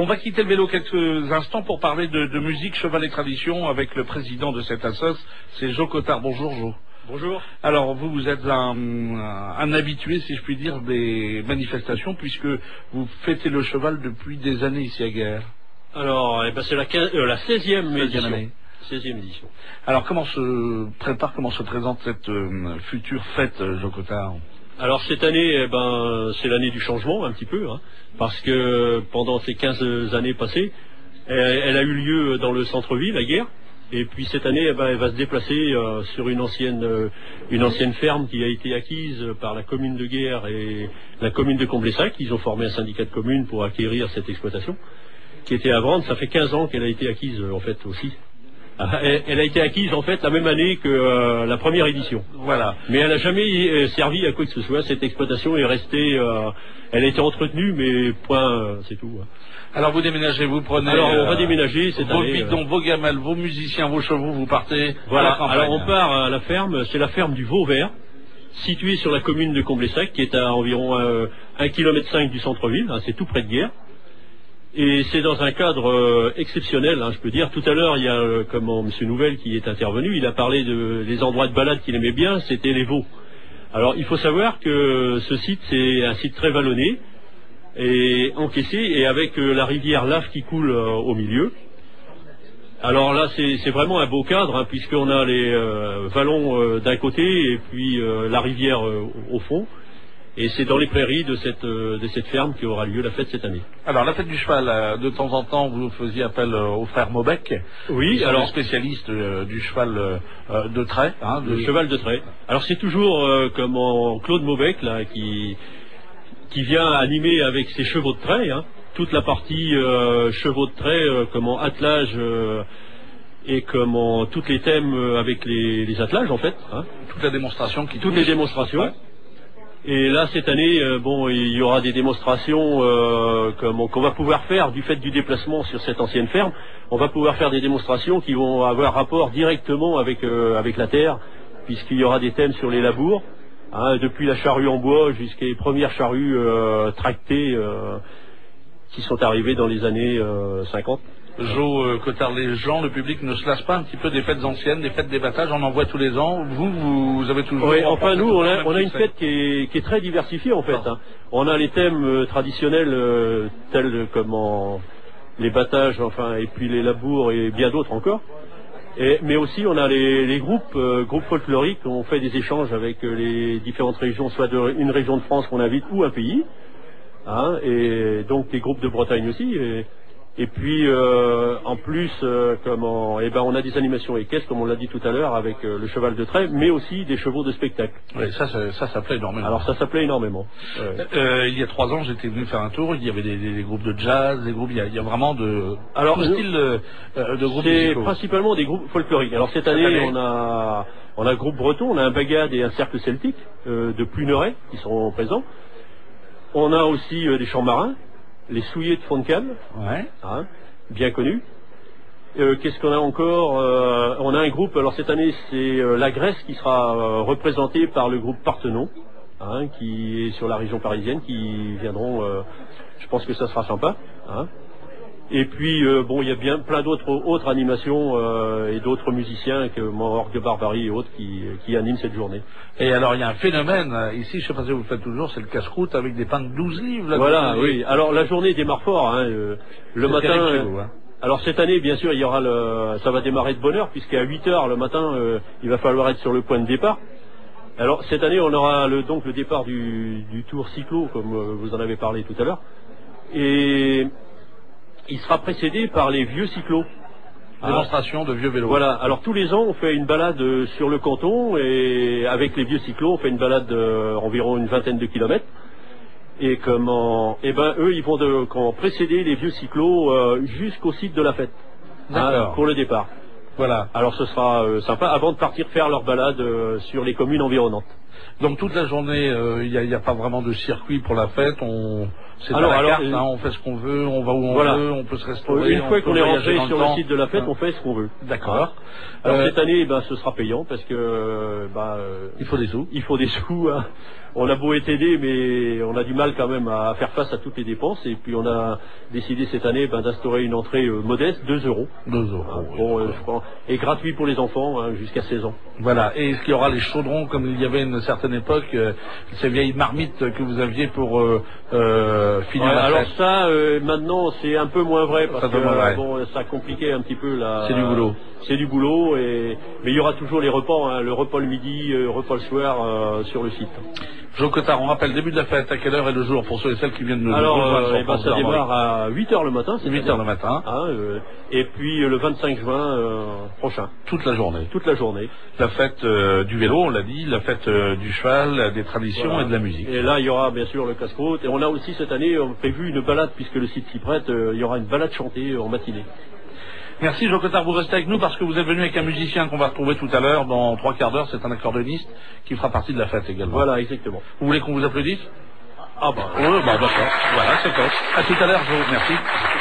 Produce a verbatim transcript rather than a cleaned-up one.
On va quitter le vélo quelques instants pour parler de, de musique, cheval et tradition avec le président de cette assoce, c'est Jo Cottard. Bonjour Jo. Bonjour. Alors vous, vous êtes un, un habitué, si je puis dire, des manifestations puisque vous fêtez le cheval depuis des années ici à Guerre. Alors, eh ben, c'est la, euh, la seizième édition. Année. seizième édition. Alors comment se prépare, comment se présente cette euh, future fête, Jo Cottard? Alors cette année, eh ben, c'est l'année du changement un petit peu, hein, parce que pendant ces quinze années passées, elle, elle a eu lieu dans le centre-ville, à Guerre, et puis cette année, eh ben, elle va se déplacer euh, sur une ancienne, euh, une ancienne ferme qui a été acquise par la commune de Guerre et la commune de Comblaissac. Ils ont formé un syndicat de communes pour acquérir cette exploitation, qui était à vendre. Ça fait quinze ans qu'elle a été acquise, en fait, aussi. Elle a été acquise en fait la même année que euh, la première édition. Voilà. Mais elle n'a jamais euh, servi à quoi que ce soit. Cette exploitation est restée, euh, elle a été entretenue, mais point, euh, c'est tout. Alors vous déménagez, vous prenez. Alors on va déménager cette vos année. Vos bidons, euh... vos gamelles, vos musiciens, vos chevaux, vous partez. Voilà. À la campagne. Alors on part à la ferme. C'est la ferme du Vauvert, située sur la commune de Comblaissac, qui est à environ euh, un kilomètre cinq du centre-ville. Hein, c'est tout près de Guerre. Et c'est dans un cadre euh, exceptionnel, hein, je peux dire. Tout à l'heure, il y a euh, comment Monsieur Nouvel qui est intervenu. Il a parlé de des endroits de balade qu'il aimait bien. C'était les Vaux. Alors, il faut savoir que ce site, c'est un site très vallonné et encaissé, et avec euh, la rivière Lave qui coule euh, au milieu. Alors là, c'est vraiment un beau cadre, hein, puisqu'on a les euh, vallons euh, d'un côté et puis euh, la rivière euh, au fond. Et c'est dans les prairies de cette, euh, de cette ferme qui aura lieu la fête cette année. Alors la fête du cheval, euh, de temps en temps vous faisiez appel euh, au frère Maubec. Oui, alors spécialiste euh, du cheval euh, de trait. Hein, de... Le cheval de trait. Alors c'est toujours euh, comme en Claude Maubec là qui qui vient animer avec ses chevaux de trait, hein, toute la partie euh, chevaux de trait, euh, comme en attelage euh, et comme en tous les thèmes avec les, les attelages en fait. Hein. Toute la démonstration qui. Toutes les démonstrations. Ouais. Et là, cette année, euh, bon, il y aura des démonstrations euh, qu'on va pouvoir faire du fait du déplacement sur cette ancienne ferme. On va pouvoir faire des démonstrations qui vont avoir rapport directement avec euh, avec la terre, puisqu'il y aura des thèmes sur les labours, hein, depuis la charrue en bois jusqu'aux premières charrues euh, tractées euh, qui sont arrivées dans les années euh, cinquante. Jo euh, Cottard, les gens, le public ne se lasse pas un petit peu des fêtes anciennes, des fêtes d'ébattage, on en voit tous les ans. Vous, vous, vous avez toujours. Oui, enfin nous, on a, on a une fête qui est, qui est très diversifiée en fait. Hein. On a les thèmes euh, traditionnels euh, tels comme en, les battages, enfin, et puis les labours et bien d'autres encore. Et, mais aussi on a les, les groupes, euh, groupes folkloriques. On fait des échanges avec euh, les différentes régions, soit de, une région de France qu'on invite ou un pays. Hein, et donc les groupes de Bretagne aussi. Et, Et puis euh, en plus, euh, comment, eh ben, on a des animations équestres, comme on l'a dit tout à l'heure, avec euh, le cheval de trait, mais aussi des chevaux de spectacle. Oui, ça, ça, ça, ça plaît énormément. Alors ça, ça plaît énormément. Ouais. Euh, il y a trois ans, j'étais venu faire un tour. Il y avait des, des, des groupes de jazz, des groupes. Il y a, il y a vraiment de. Alors, tout style de, de groupes. C'est principalement des groupes folkloriques. Alors cette année, cette année, on a, on a un groupe breton, on a un bagad et un cercle celtique euh, de Pluneret qui seront présents. On a aussi euh, des chants marins, les souillés de Fontcalm. Ouais. Hein, bien connu. Euh, Qu'est-ce qu'on a encore euh, On a un groupe, alors cette année c'est euh, la Grèce qui sera euh, représentée par le groupe Parthenon, hein, qui est sur la région parisienne, qui viendront, euh, je pense que ça sera sympa. Hein. Et puis euh, bon, il y a bien plein d'autres autres animations euh, et d'autres musiciens que Orgue de Barbarie et autres qui, qui animent cette journée. Et alors il y a un phénomène ici, je ne sais pas si vous le faites toujours, c'est le casse-croûte avec des pains de douze livres. Là, voilà, oui. Alors la journée démarre fort, hein, euh, le matin. Vous, hein. Alors cette année, bien sûr, il y aura le, ça va démarrer de bonne heure, puisqu'à huit heures le matin, euh, il va falloir être sur le point de départ. Alors cette année, on aura le, donc le départ du, du tour cyclo, comme euh, vous en avez parlé tout à l'heure, et il sera précédé par les vieux cyclos. Démonstration de vieux vélos. Voilà. Alors tous les ans, on fait une balade sur le canton, et avec les vieux cyclos, on fait une balade d'environ une vingtaine de kilomètres. Et comment, eh ben eux, ils vont de, quand précéder les vieux cyclos euh, jusqu'au site de la fête, hein, pour le départ. Voilà. Alors ce sera euh, sympa avant de partir faire leur balade euh, sur les communes environnantes. Donc toute la journée, il n'y a, a pas vraiment de circuit pour la fête. On c'est alors, à la alors, carte, hein, on fait ce qu'on veut, on va où on voilà. veut, on peut se restaurer. Une fois qu'on est rentré sur le temps. site de la fête, hein. on fait ce qu'on veut. D'accord. Alors Euh, cette année, ben, ce sera payant parce que ben, euh, il faut des sous. Il faut des sous. Hein. On a beau être aidé, mais on a du mal quand même à faire face à toutes les dépenses. Et puis on a décidé cette année ben, d'instaurer une entrée euh, modeste, deux euros. deux euros. Hein, oui. bon, euh, je crois, et gratuit pour les enfants hein, jusqu'à seize ans. Voilà. Et est-ce qu'il y aura les chaudrons comme il y avait une certaine époque, euh, ces vieilles marmites que vous aviez pour euh, euh, finir Ouais, la alors fête? ça, euh, maintenant, c'est un peu moins vrai parce Ça que peut moins vrai. bon, ça a compliqué un petit peu la. C'est du boulot. C'est du boulot, et mais il y aura toujours les repas, hein, le repas le midi, euh, le repas le soir euh, sur le site. Jean Cottard, on rappelle début de la fête, à quelle heure est le jour pour ceux et celles qui viennent de nous Alors, rejoindre euh, sur eh ben, France ça Bleu démarre à huit heures le matin. c'est huit heures le matin. Hein, euh, et puis euh, le vingt-cinq juin euh, prochain, Toute la journée. toute la journée. La fête euh, du vélo, on l'a dit, la fête euh, du cheval, euh, des traditions Voilà. et de la musique. Et là, il y aura bien sûr le casse-croûte. Et on a aussi cette année on a prévu une balade, puisque le site s'y prête, euh, il y aura une balade chantée en matinée. Merci Jean Cottard, vous restez avec nous parce que vous êtes venu avec un musicien qu'on va retrouver tout à l'heure dans trois quarts d'heure. C'est un accordéoniste qui fera partie de la fête également. Voilà, exactement. Vous voulez qu'on vous applaudisse? Ah bah, Oui, bah d'accord. Voilà, c'est top. À tout à l'heure, je vous remercie.